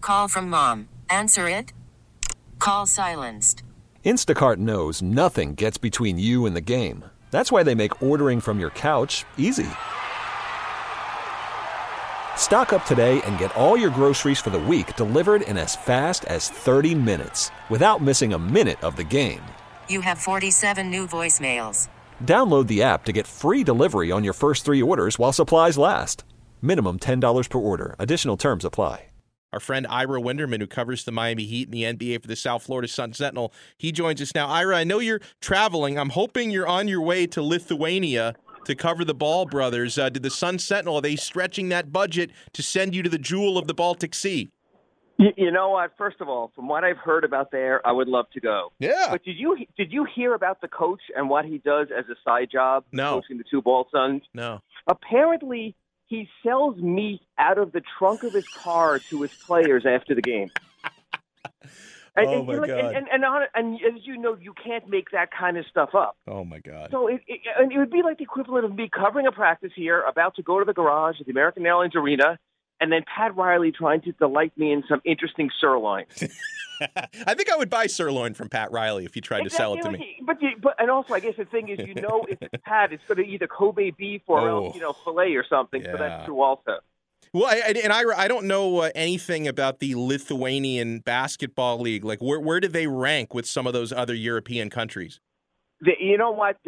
Call from mom. Answer it. Call silenced. Instacart knows nothing gets between you and the game. That's why they make ordering from your couch easy. Stock up today and get all your groceries for the week delivered in as fast as 30 minutes without missing a minute of the game. You have 47 new voicemails. Download the app to get free delivery on your first 3 orders while supplies last. Minimum $10 per order. Additional terms apply. Our friend Ira Winderman, who covers the Miami Heat and the NBA for the South Florida Sun-Sentinel, he joins us now. Ira, I know you're traveling. I'm hoping you're on your way to Lithuania to cover the Ball brothers. Did the Sun-Sentinel, are they stretching that budget to send you to the jewel of the Baltic Sea? You know what? First of all, from what I've heard about there, I would love to go. Yeah. But did you hear about the coach and what he does as a side job? No. Coaching the two Ball Suns? No. Apparently, he sells meat out of the trunk of his car to his players after the game. Oh, my God. And as you know, you can't make that kind of stuff up. Oh, my God. So it would be like the equivalent of me covering a practice here, about to go to the garage at the American Airlines Arena, and then Pat Riley trying to delight me in some interesting sirloin. I think I would buy sirloin from Pat Riley if he tried to sell it to me. But and also, I guess the thing is, if it's Pat, it's going to either Kobe beef or else, filet or something. Yeah. So that's true also. Well, I don't know anything about the Lithuanian basketball league. Like, where do they rank with some of those other European countries? You know what?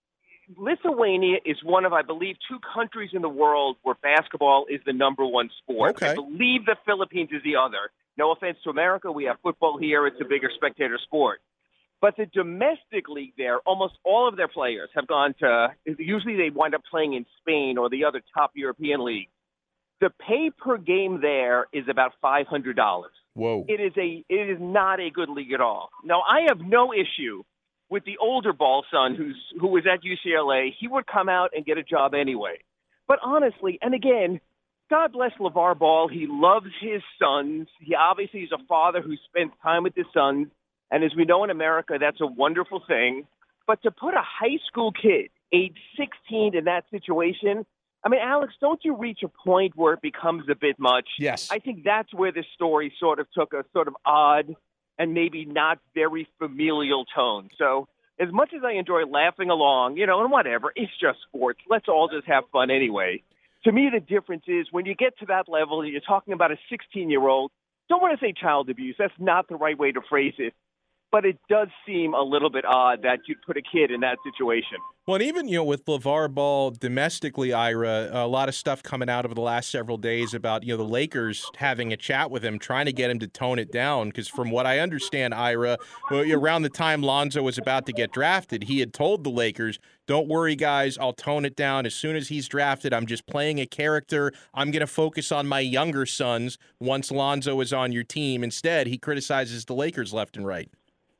Lithuania is one of, I believe, 2 countries in the world where basketball is the number one sport. Okay. I believe the Philippines is the other. No offense to America. We have football here. It's a bigger spectator sport. But the domestic league there, almost all of their players have gone to, usually they wind up playing in Spain or the other top European leagues. The pay per game there is about $500. Whoa. It is not a good league at all. Now, I have no issue with the older Ball son who was at UCLA. He would come out and get a job anyway. But honestly, and again, God bless LeVar Ball. He loves his sons. He obviously is a father who spends time with his sons. And as we know in America, that's a wonderful thing. But to put a high school kid, age 16, in that situation, I mean, Alex, don't you reach a point where it becomes a bit much? Yes. I think that's where this story sort of took a sort of odd and maybe not very familial tone. So as much as I enjoy laughing along, and whatever, it's just sports. Let's all just have fun anyway. To me, the difference is when you get to that level, you're talking about a 16-year-old. Don't want to say child abuse. That's not the right way to phrase it. But it does seem a little bit odd that you'd put a kid in that situation. Well, and even, with LeVar Ball domestically, Ira, a lot of stuff coming out over the last several days about, the Lakers having a chat with him, trying to get him to tone it down. Because from what I understand, Ira, around the time Lonzo was about to get drafted, he had told the Lakers, don't worry, guys, I'll tone it down. As soon as he's drafted, I'm just playing a character. I'm going to focus on my younger sons once Lonzo is on your team. Instead, he criticizes the Lakers left and right.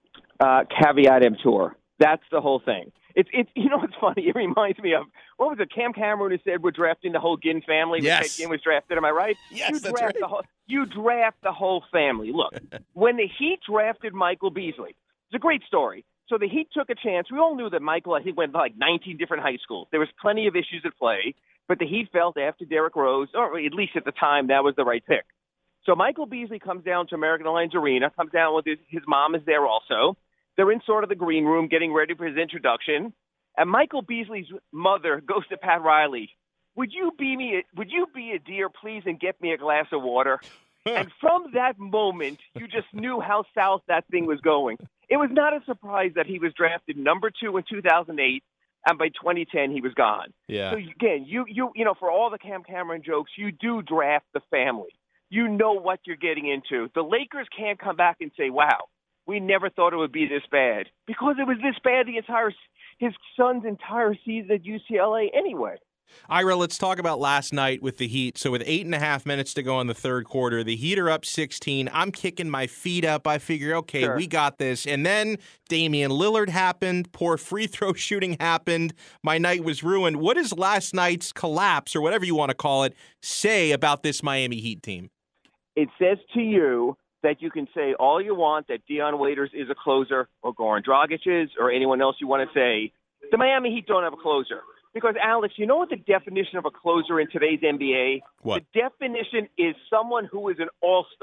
Caveat emptor. That's the whole thing. It's it's funny. It reminds me of, what was it, Cam Cameron who said we're drafting the whole Ginn family? Yes. When Ginn was drafted, am I right? Yes, that's right. You draft the whole family. Look, when the Heat drafted Michael Beasley, it's a great story. So the Heat took a chance. We all knew that Michael, I think, went to like 19 different high schools. There was plenty of issues at play, but the Heat felt after Derrick Rose, or at least at the time, that was the right pick. So Michael Beasley comes down to American Airlines Arena, comes down with his mom is there also. They're in sort of the green room getting ready for his introduction. And Michael Beasley's mother goes to Pat Riley, would you be a dear, please, and get me a glass of water? And from that moment, you just knew how south that thing was going. It was not a surprise that he was drafted number 2 in 2008, and by 2010 he was gone. Yeah. So again, you for all the Cam Cameron jokes, you do draft the family. You know what you're getting into. The Lakers can't come back and say, wow, we never thought it would be this bad, because it was this bad his son's entire season at UCLA anyway. Ira, let's talk about last night with the Heat. So with 8.5 minutes to go in the third quarter, the Heat are up 16. I'm kicking my feet up. I figure, okay, Sure. We got this. And then Damian Lillard happened. Poor free throw shooting happened. My night was ruined. What does last night's collapse, or whatever you want to call it, say about this Miami Heat team? It says to you that you can say all you want, that Dion Waiters is a closer, or Goran Dragic is, or anyone else you want to say. The Miami Heat don't have a closer. Because, Alex, you know what the definition of a closer in today's NBA? What? The definition is someone who is an all-star,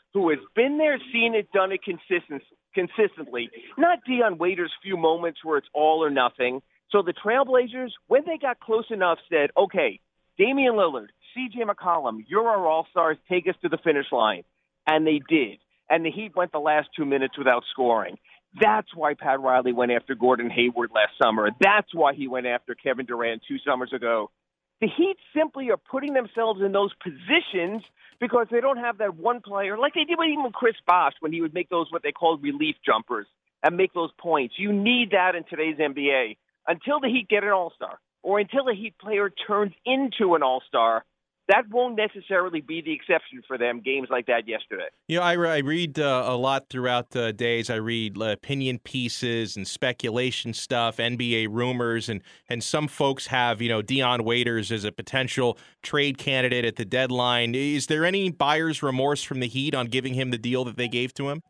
who has been there, seen it, done it consistently. Not Dion Waiters' few moments where it's all or nothing. So the Trailblazers, when they got close enough, said, okay, Damian Lillard, C.J. McCollum, you're our all-stars, take us to the finish line. And they did. And the Heat went the last 2 minutes without scoring. That's why Pat Riley went after Gordon Hayward last summer. That's why he went after Kevin Durant 2 summers ago. The Heat simply are putting themselves in those positions because they don't have that one player, like they did with even Chris Bosh when he would make those what they called relief jumpers and make those points. You need that in today's NBA. Until the Heat get an all-star or until a Heat player turns into an all-star, that won't necessarily be the exception for them, games like that yesterday. You know, I read a lot throughout the days. I read opinion pieces and speculation stuff, NBA rumors, and some folks have, Dion Waiters as a potential trade candidate at the deadline. Is there any buyer's remorse from the Heat on giving him the deal that they gave to him?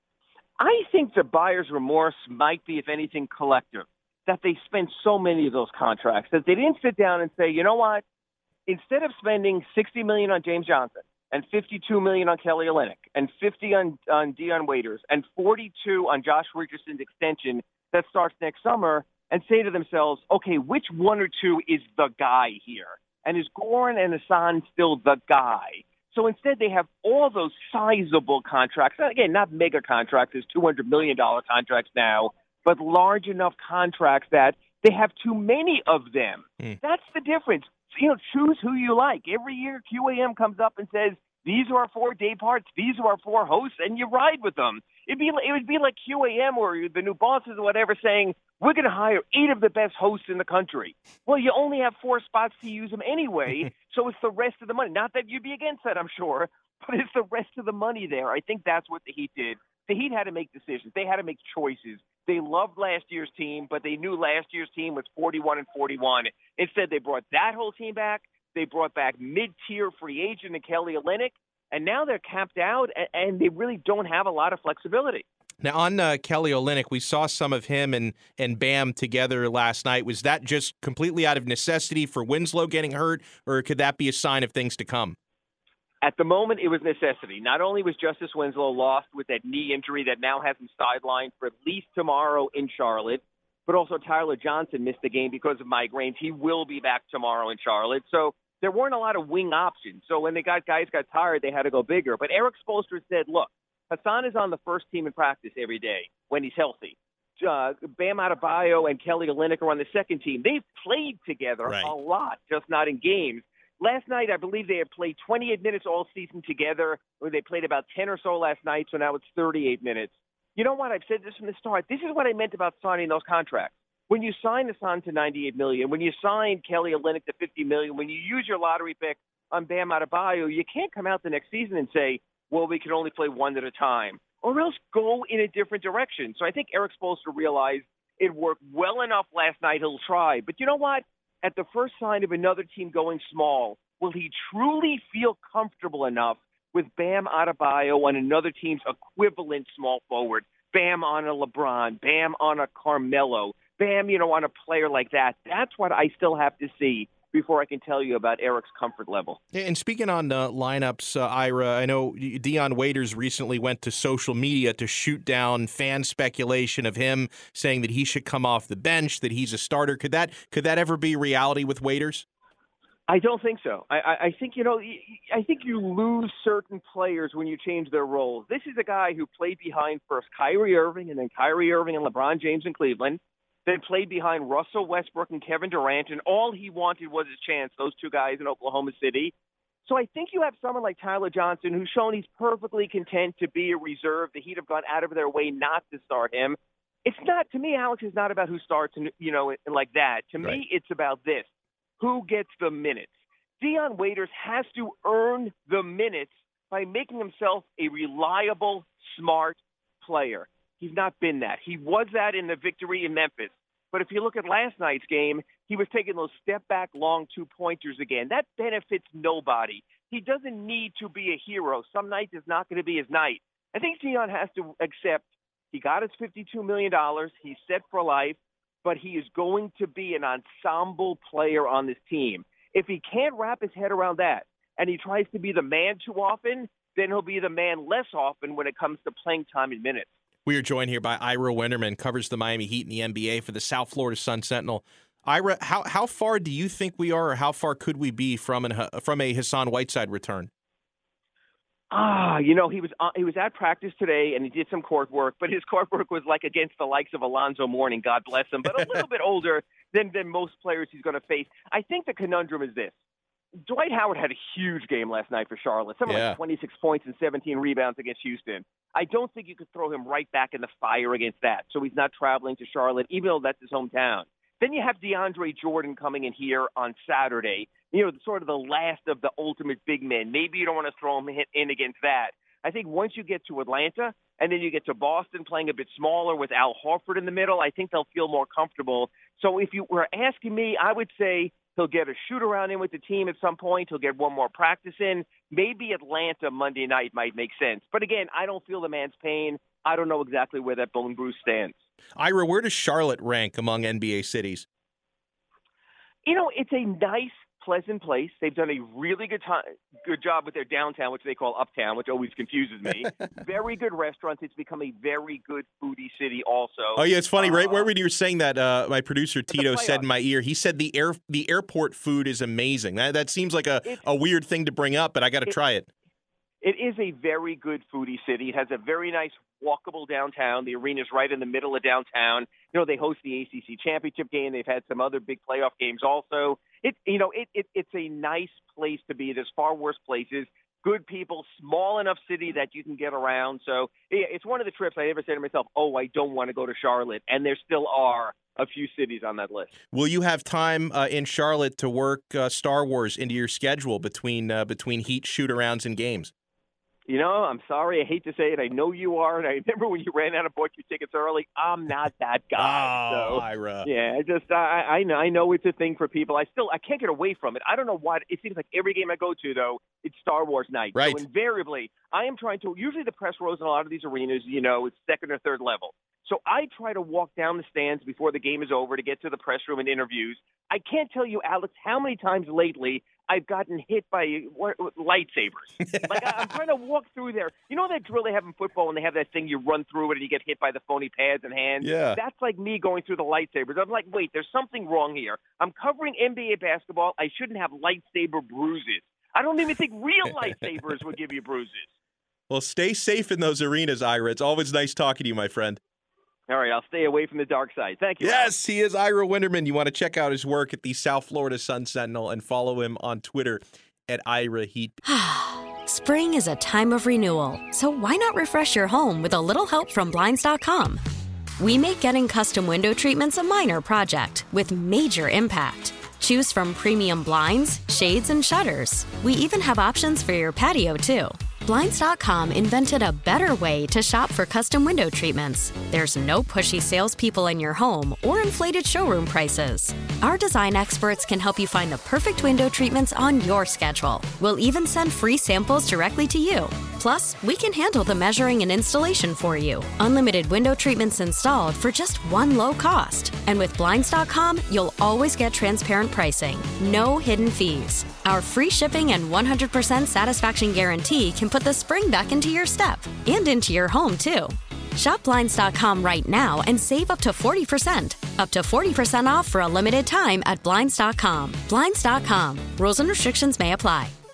I think the buyer's remorse might be, if anything, collective, that they spent so many of those contracts, that they didn't sit down and say, you know what? Instead of spending $60 million on James Johnson and $52 million on Kelly Olynyk and $50 on Dion Waiters and $42 on Josh Richardson's extension that starts next summer, and say to themselves, okay, which one or two is the guy here? And is Goran and Hassan still the guy? So instead they have all those sizable contracts. Again, not mega contracts, there's $200 million contracts now, but large enough contracts that they have too many of them. That's the difference. Choose who you like. Every year, QAM comes up and says, these are our 4 day parts, these are our 4 hosts, and you ride with them. It would be like QAM or the new bosses or whatever saying, we're going to hire 8 of the best hosts in the country. Well, you only have 4 spots to use them anyway, so it's the rest of the money. Not that you'd be against that, I'm sure, but it's the rest of the money there. I think that's what the Heat did. The Heat had to make decisions. They had to make choices. They loved last year's team, but they knew last year's team was 41-41. Instead, they brought that whole team back. They brought back mid-tier free agent and Kelly Olynyk, and now they're capped out, and they really don't have a lot of flexibility. Now, on Kelly Olynyk, we saw some of him and Bam together last night. Was that just completely out of necessity for Winslow getting hurt, or could that be a sign of things to come? At the moment, it was necessity. Not only was Justice Winslow lost with that knee injury that now has him sidelined for at least tomorrow in Charlotte, but also Tyler Johnson missed the game because of migraines. He will be back tomorrow in Charlotte. So there weren't a lot of wing options. So when guys got tired, they had to go bigger. But Eric Spoelstra said, look, Hassan is on the first team in practice every day when he's healthy. Bam Adebayo and Kelly Olynyk are on the second team. They've played together a lot, just not in games. Last night, I believe they had played 28 minutes all season together, or they played about 10 or so last night, so now it's 38 minutes. You know what? I've said this from the start. This is what I meant about signing those contracts. When you sign Hassan to $98 million, when you sign Kelly Olynyk to $50 million, when you use your lottery pick on Bam Adebayo, you can't come out the next season and say, well, we can only play one at a time, or else go in a different direction. So I think Eric Spoelstra realized it worked well enough last night. He'll try. But you know what? At the first sign of another team going small, will he truly feel comfortable enough with Bam Adebayo on another team's equivalent small forward? Bam on a LeBron, Bam on a Carmelo, Bam, on a player like that. That's what I still have to see before I can tell you about Eric's comfort level. And speaking on lineups, Ira, I know Dion Waiters recently went to social media to shoot down fan speculation of him saying that he should come off the bench, that he's a starter. Could that ever be reality with Waiters? I don't think so. I think, I think you lose certain players when you change their roles. This is a guy who played behind first Kyrie Irving and then Kyrie Irving and LeBron James in Cleveland, then played behind Russell Westbrook and Kevin Durant, and all he wanted was his chance, those two guys in Oklahoma City. So I think you have someone like Tyler Johnson who's shown he's perfectly content to be a reserve. The Heat have gone out of their way not to start him. It's not, to me, Alex, is not about who starts and, like that. To me, it's about this. Who gets the minutes? Dion Waiters has to earn the minutes by making himself a reliable, smart player. He's not been that. He was that in the victory in Memphis. But if you look at last night's game, he was taking those step-back long two-pointers again. That benefits nobody. He doesn't need to be a hero. Some nights is not going to be his night. I think Dion has to accept he got his $52 million. He's set for life, but he is going to be an ensemble player on this team. If he can't wrap his head around that and he tries to be the man too often, then he'll be the man less often when it comes to playing time in minutes. We are joined here by Ira Winderman, covers the Miami Heat and the NBA for the South Florida Sun-Sentinel. Ira, how far do you think we are, or how far could we be from a Hassan Whiteside return? He was at practice today and he did some court work, but his court work was like against the likes of Alonzo Mourning, God bless him, but a little bit older than most players he's going to face. I think the conundrum is this. Dwight Howard had a huge game last night for Charlotte, something like 26 points and 17 rebounds against Houston. I don't think you could throw him right back in the fire against that, so he's not traveling to Charlotte, even though that's his hometown. Then you have DeAndre Jordan coming in here on Saturday, sort of the last of the ultimate big men. Maybe you don't want to throw him in against that. I think once you get to Atlanta and then you get to Boston playing a bit smaller with Al Horford in the middle, I think they'll feel more comfortable. So if you were asking me, I would say he'll get a shoot-around in with the team at some point. He'll get one more practice in. Maybe Atlanta Monday night might make sense. But again, I don't feel the man's pain. I don't know exactly where that bone bruise stands. Ira, where does Charlotte rank among NBA cities? It's a nice, pleasant place. They've done a really good job with their downtown, which they call uptown, which always confuses me. Very good restaurants. It's become a very good foodie city also. Oh, yeah, it's funny. Right when you were saying that, my producer Tito said in my ear, he said the airport food is amazing. That seems like a weird thing to bring up, but I got to try it. It is a very good foodie city. It has a very nice walkable downtown. The arena's right in the middle of downtown. They host the ACC championship game. They've had some other big playoff games also. It's a nice place to be. There's far worse places. Good people, small enough city that you can get around. So it's one of the trips I never say to myself, I don't want to go to Charlotte. And there still are a few cities on that list. Will you have time in Charlotte to work Star Wars into your schedule between Heat shoot-arounds and games? I'm sorry. I hate to say it. I know you are. And I remember when you ran out of bought your tickets early. I'm not that guy. Oh, Ira. Yeah, I know it's a thing for people. I can't get away from it. I don't know why. It seems like every game I go to, though, it's Star Wars night. Right. So invariably, I am trying to, usually the press rows in a lot of these arenas, it's second or third level. So I try to walk down the stands before the game is over to get to the press room and interviews. I can't tell you, Alex, how many times lately I've gotten hit by lightsabers. I'm trying to walk through there. You know that drill they have in football when they have that thing you run through it and you get hit by the phony pads and hands? Yeah. That's like me going through the lightsabers. I'm like, wait, there's something wrong here. I'm covering NBA basketball. I shouldn't have lightsaber bruises. I don't even think real lightsabers would give you bruises. Well, stay safe in those arenas, Ira. It's always nice talking to you, my friend. All right, I'll stay away from the dark side. Thank you. Yes, he is Ira Winderman. You want to check out his work at the South Florida Sun-Sentinel and follow him on Twitter at Ira Heat. Spring is a time of renewal, so why not refresh your home with a little help from Blinds.com? We make getting custom window treatments a minor project with major impact. Choose from premium blinds, shades, and shutters. We even have options for your patio, too. Blinds.com invented a better way to shop for custom window treatments. There's no pushy salespeople in your home or inflated showroom prices. Our design experts can help you find the perfect window treatments on your schedule. We'll even send free samples directly to you. Plus, we can handle the measuring and installation for you. Unlimited window treatments installed for just one low cost. And with Blinds.com, you'll always get transparent pricing. No hidden fees. Our free shipping and 100% satisfaction guarantee can put the spring back into your step and into your home, too. Shop Blinds.com right now and save up to 40%. Up to 40% off for a limited time at Blinds.com. Blinds.com. Rules and restrictions may apply.